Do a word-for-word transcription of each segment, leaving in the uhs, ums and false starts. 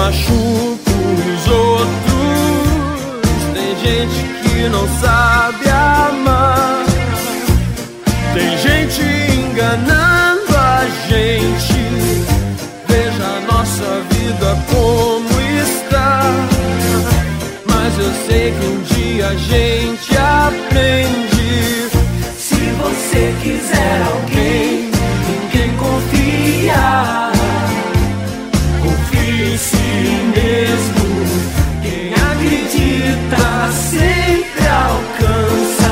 machuca os outros. Tem gente que não sabe amar. Tem gente enganando a gente. Veja a nossa vida como está. Mas eu sei que um dia a gente aprende. Se você quiser alguém em quem confiar, confie em si mesmo. Quem acredita sempre alcança.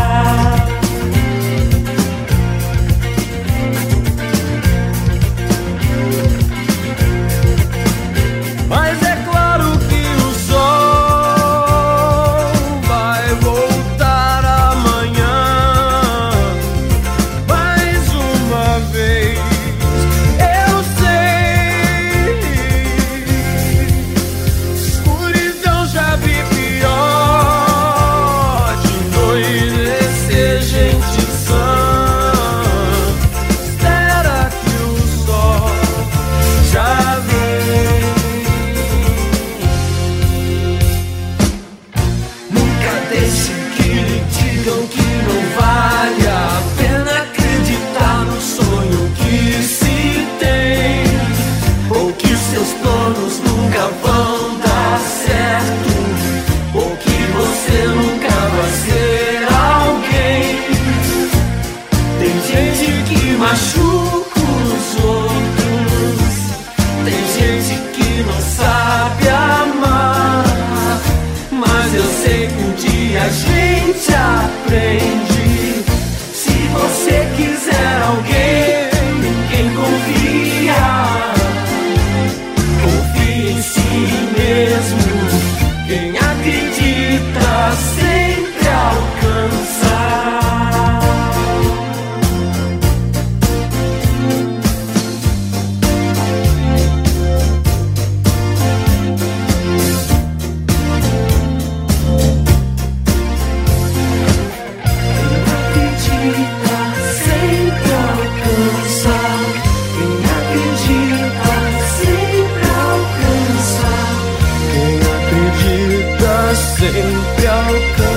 Mas é claro que o sol vai voltar amanhã. Mais uma vez, eu sei. Escuridão já vi pior. De noite gente sã. Espera que o sol já vem. Nunca deixe que lhe digam que não vale a pena acreditar no sonho que se tem, ou que os seus planos nunca vão dar certo, ou que você nunca vai ser alguém. Tem gente que machuca os outros. Tem gente que não sabe amar. Mas eu sei que um dia a gente aprende. Se você quiser alguém em quem confiar, confie em si mesmo. Quem acredita sempre alcança. Acredita sempre alcança. Quem acredita sempre alcança. Quem acredita sempre alcança.